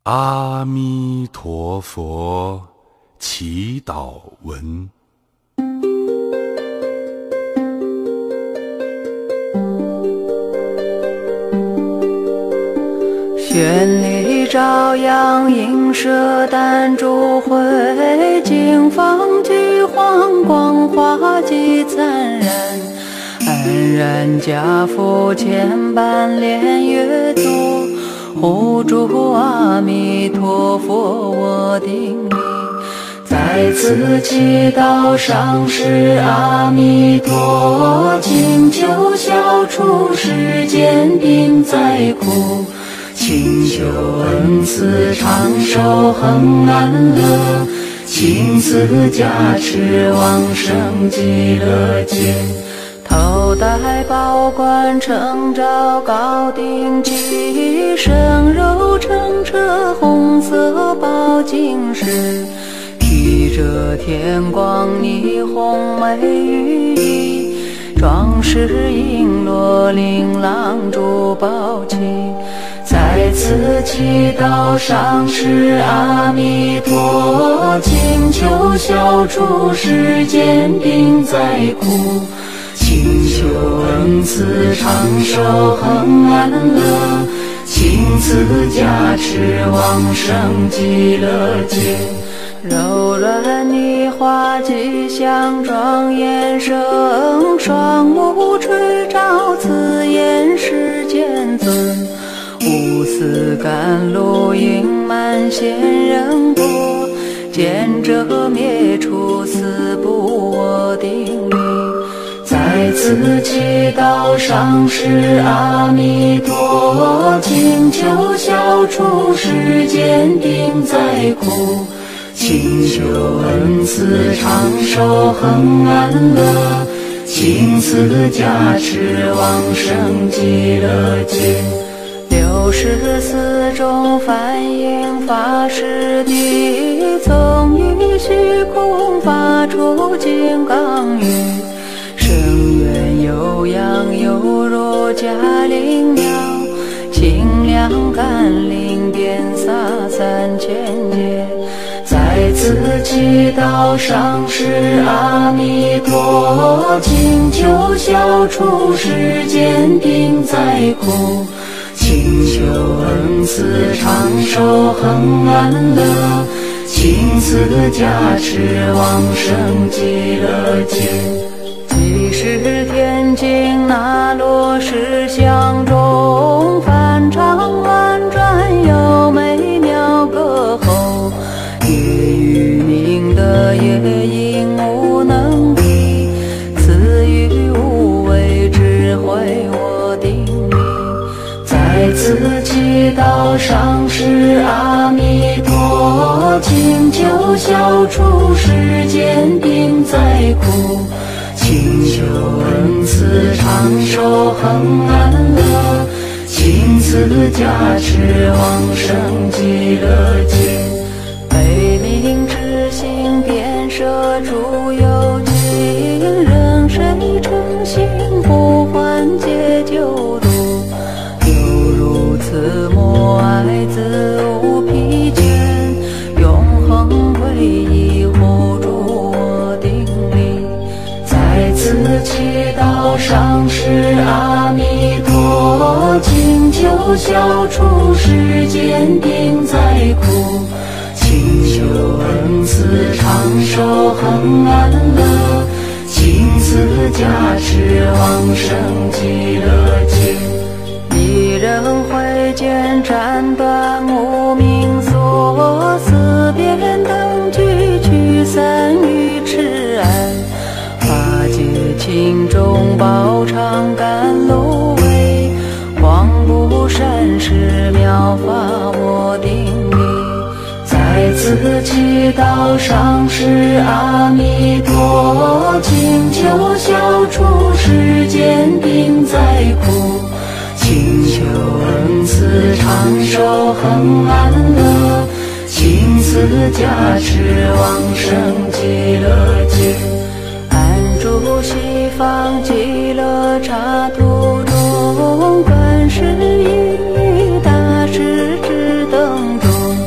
阿弥陀佛，祈祷文。 绚丽朝阳映射丹珠慧，金方菊黄光华极灿然。安然家父千般莲月多，护住阿弥陀佛我顶礼。在此祈祷上师阿弥陀，请求消除世间病灾苦，请求恩赐长寿恒安乐，请赐加持往生极乐界。头戴宝冠承照高顶髻，身肉乘车红色宝金饰，披着天光霓虹美羽衣，装饰璎珞琳琅珠宝器。在此祈祷上师阿弥陀，请求消除世间病灾苦，请求恩赐长寿恒安乐，请赐加持往生极乐界。柔软泥花吉祥庄严声，双目垂照刺眼世间尊，无私甘露盈满仙人国，见者灭除四不我定力。在此祈祷上师阿弥陀，请求消除世间病灾苦，请求恩赐长寿恒安乐，请赐加持往生极乐界。64种梵音法师地，从于虚空发出金刚语，声源悠扬犹如嘉陵鸟，清凉甘霖遍洒3000界。在此祈祷上师阿弥陀，请求消除世间病灾苦，请求恩赐长寿恒安乐，请赐加持往生极乐界。即是天经那罗世相中，梵唱婉转又美妙歌喉，夜语明的夜音无能比，赐予无畏智慧我顶礼。在此祈祷上师阿弥陀，请求消除世间病灾苦，请求恩赐长寿恒安乐，请赐加持往生极乐界。悲悯之心遍摄诸有情，任谁诚心不还解救度，此默爱自无疲倦，永恒皈依护住我顶礼。在此祈祷上师阿弥陀，请求消除世间病灾苦，请求恩赐长寿恒安乐，请赐加持往生极乐界。一人会见斩断无名锁，四边灯具驱散于痴暗，法界轻重宝常甘露味，广布善事妙法我顶礼。在此祈祷上师阿弥陀，请求消除世间病灾苦，请求恩赐长寿恒安乐，请赐加持往生极乐界。安住西方极乐刹土中，观世音于大势至灯中，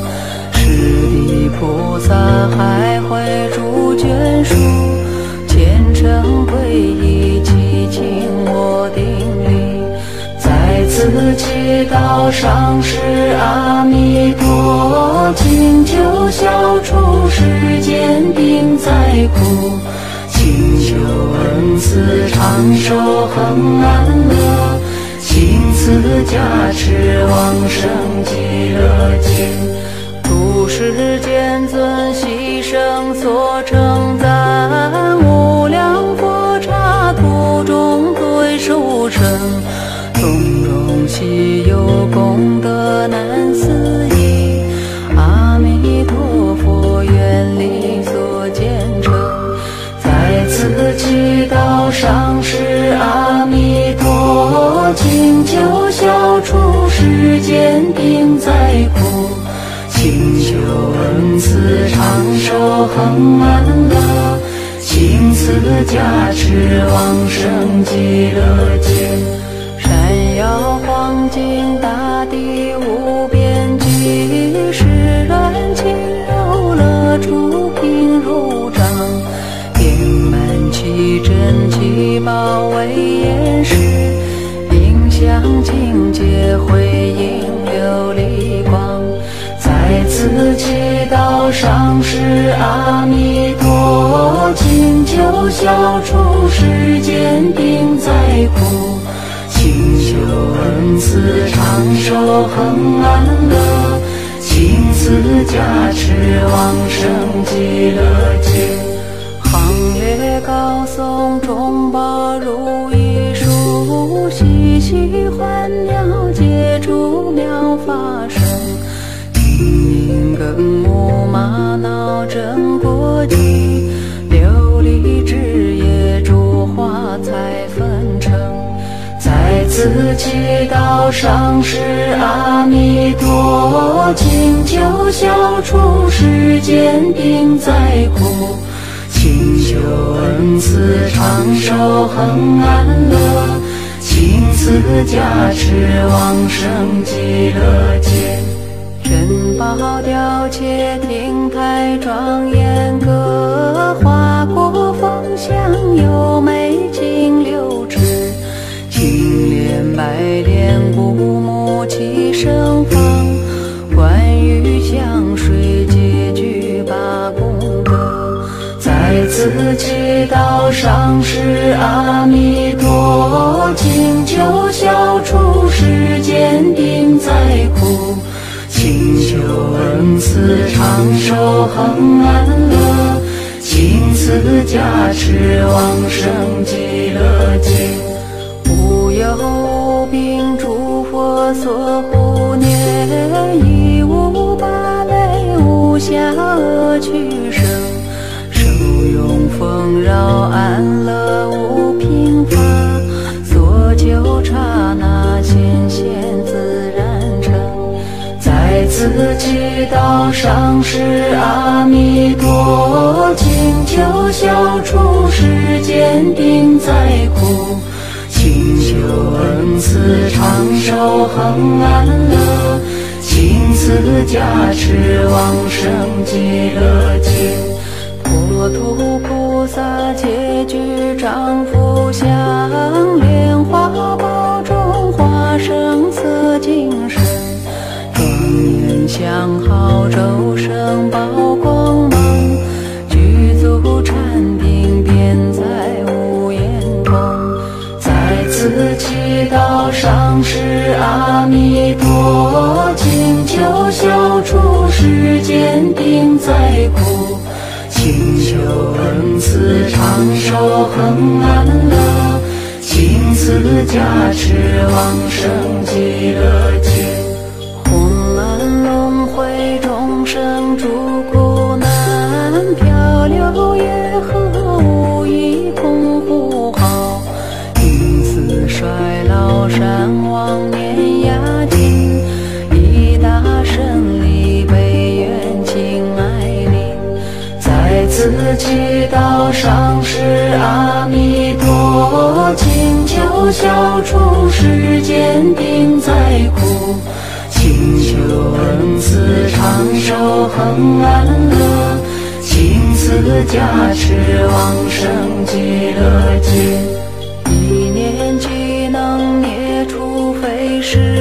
次祈祷上师阿弥陀，请求消除世间病灾苦，请求恩赐长寿恒安乐，请赐加持往生极乐界。诸世间尊牺牲所称赞，无量佛刹土中最殊胜，种种稀有功德难思议，阿弥陀佛愿力所见成。在此祈祷上师阿弥陀，请求消除世间病灾苦，请求恩赐长寿恒安乐，请赐加持往生极乐界。山摇黄金大地无边际，释然轻柔乐出品如掌，遍满其真其宝为严实，影响境界回应琉璃光。在此祈祷上师阿弥陀，请求消除世间病灾苦，请求恩赐长寿恒安乐，请赐加持往生极乐界。行列高诵众宝如意树，嬉戏欢鸟皆诸妙法生，听更木玛瑙真果际，琉璃枝叶诸花彩纷呈。在此祈祷上师阿弥陀，请求消除世间病灾苦，请求恩赐长寿恒安乐，请赐加持往生极乐界。珍宝雕切亭台庄严阁，花果芳香优美金柳枝，青莲白莲古木齐盛放，观雨香水皆具八功德。在此祈祷上师阿弥陀，请求消除世间病灾苦，请求恩赐长寿恒安乐，请赐加持往生极乐界。无忧无病诸佛所护念，亦无八类无暇恶趣生，受用丰饶安乐无贫乏，所求刹那显现自然成。在此祈祷上师阿弥陀，请求消除世间病灾苦，请求恩赐长寿恒安乐，请赐加持往生极乐界。国土菩萨皆具丈夫相，莲花宝中花生色精神，庄严相好周生宝光芒，具足禅定遍在无言空。在此祈祷上师阿弥陀，请求消除世间病灾苦，请求恩赐长寿恒安乐，请赐加持往生极乐界。混乱轮回众生诸苦难，漂流业河无一空护好，因此衰老善忘年压尽，一大胜利悲愿敬爱领。在此祈祷上师阿弥陀，请求消除世间病灾苦，请求恩赐长寿恒安乐，请赐加持往生极乐界。一念即能灭除非是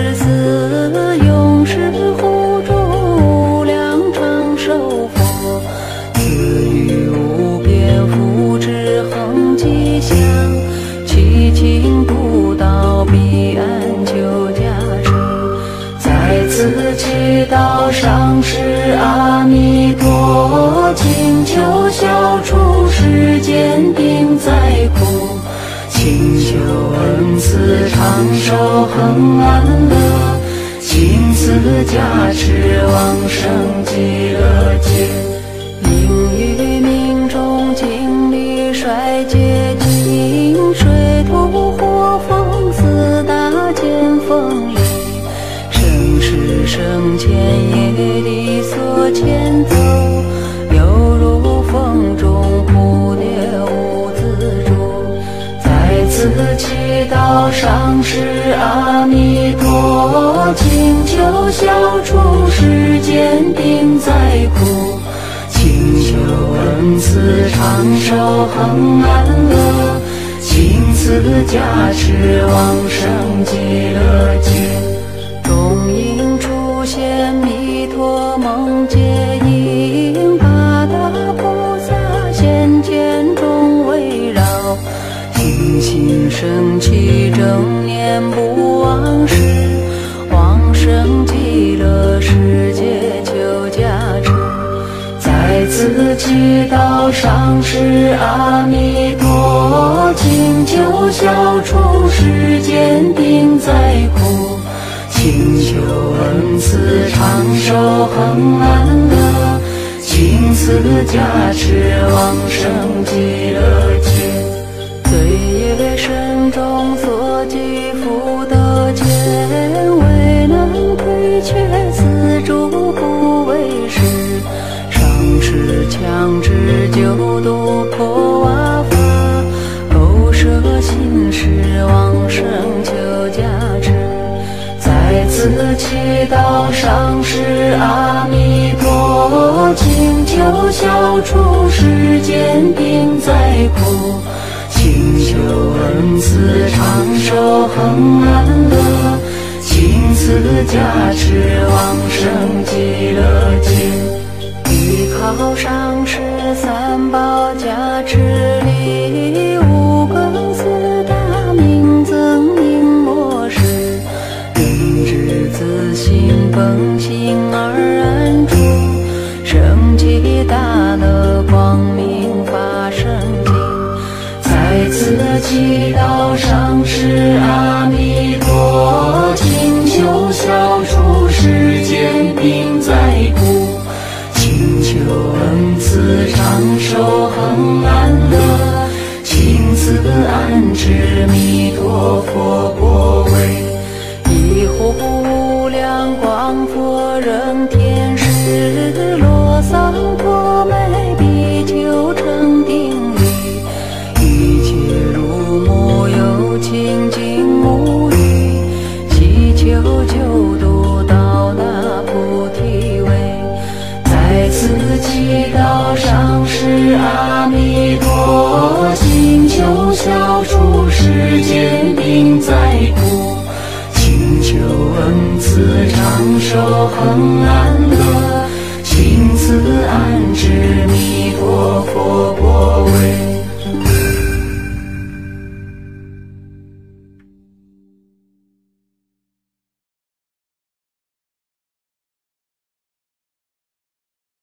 道上师阿弥陀，请求消除世间病灾苦，请求恩赐长寿恒安乐，请赐加持往生极乐界，令于命中经历衰竭尽，水土火风四大见风力，生世生前业力所牵走，犹如风中蝴蝶无自主。在此祈祷上师阿弥陀，请求消除世间病灾苦，请求恩赐长寿恒安乐，请赐加持往生极乐界。中应出现弥陀梦界影，八大菩萨现前中围绕，听心生起正念不忘失，往生极乐世界求加持。在此祈祷上师阿弥陀，请求消除世间病灾苦，请求恩赐长寿恒安乐，请赐加持往生极乐界。罪业深重所积福德浅，未能推却此诸不为事，上师强制救度破瓦法，勾摄心事往生求加持。在此祈祷上师阿弥陀，请求消除世间病灾苦，请求恩赐长寿恒安乐，请赐加持往生极乐界。依靠上师三宝加持力，五更四大明增应莫失，人之自性本性而安住，生起大乐光明法身境。在此祈祷上师阿弥陀，请求消除世间病灾苦，请求恩赐长寿恒安乐，请赐安置弥陀佛国位。一呼无量光佛人天使，罗桑陀美比丘成定力，一切如母有清净无虑，祈求救度到达菩提位。在此祈祷上师阿弥陀，请求消除世间病灾苦，请求恩赐长寿恒安乐，请赐安置弥陀佛国位。